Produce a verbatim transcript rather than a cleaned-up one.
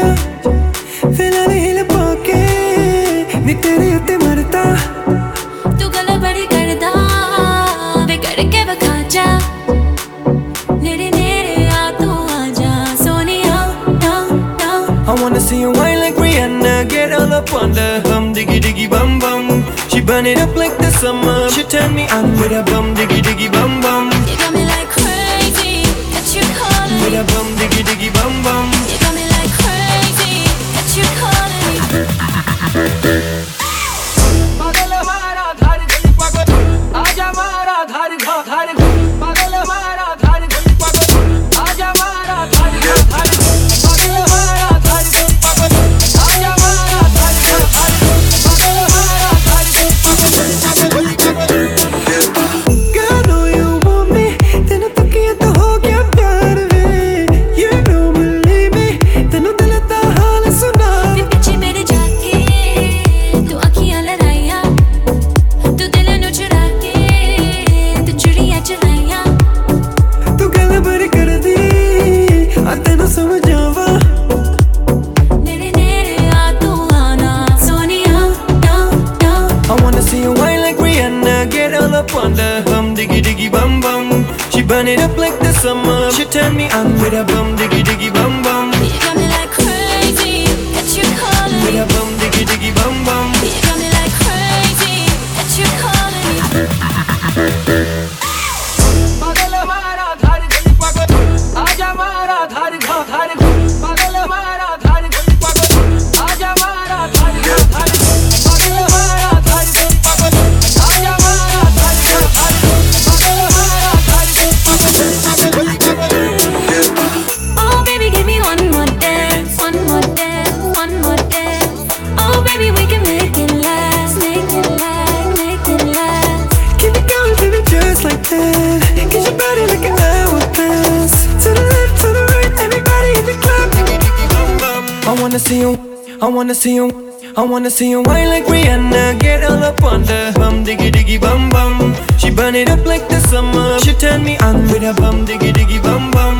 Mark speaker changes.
Speaker 1: फिलहाल हिल पाके नी तेरे उत्ते मरता
Speaker 2: तू गल बड़ी करदा वे करके वखा जा नेरे नेरे आ तू आजा Sonia down down
Speaker 1: I wanna see you wine like Rihanna, get all up on the hum diggy diggy bum bum. She burn it up like the summer, she turn me on with a bum diggy diggy bum bum.
Speaker 2: You got me like crazy, got you calling
Speaker 1: With
Speaker 2: me.
Speaker 1: a bum diggy diggy bum bum.
Speaker 2: You got me like crazy, got you calling me.
Speaker 3: पागल हमारा धार गली पागल आजा मारा धार घा धार पागल हमारा धार गली पागल आजा मारा धार घा धार पागल हमारा धार गली पागल आजा मारा धार घा धार पागल हमारा धार गली पागल
Speaker 1: Girl, I know you want me, तेनू तकिया तो हो गया प्यार वे. You don't believe me, तेनू दिल दा हाल सुना.
Speaker 2: वे पीछे मेरे जाके तू अखियां लड़ाइया तू दिल नू चुरा के तू चुड़ियां चलाइया
Speaker 1: तू गल बड़ी कर दी, आ तेनू समझावा.
Speaker 2: नेरे नेरे आ तू आना Sonia down down
Speaker 1: I wanna see you wine like Rihanna, get all up on the hum diggy diggy bum bum. She burn it up like the summer, she turn me on with a bum diggy diggy bum bum.
Speaker 2: You got me like crazy, got you calling
Speaker 1: With
Speaker 2: me.
Speaker 1: a bum diggy diggy bum bum.
Speaker 2: You got me like crazy, got you calling me.
Speaker 3: पागल हमारा धार गली पागल आजा मारा धार घा धार पागल हमारा धार गली पागल आजा मारा धार घा धार पागल हमारा धार गली पागल आजा मारा धार घा धार पागल हमारा धार गली पागल
Speaker 2: Oh baby, give me one more dance, one more dance, one more dance. Oh baby, we can make it last, make it last, make it last.
Speaker 1: Keep it going, baby, just like that. Get your body like an hourglass. To the left, to the right, everybody in the club. I wanna see you, I wanna see you, I wanna see you wine like Rihanna, get all up on the hum diggy diggy bum bum. She burn it up like the summer, she turn me on with a bum diggy diggy bum bum.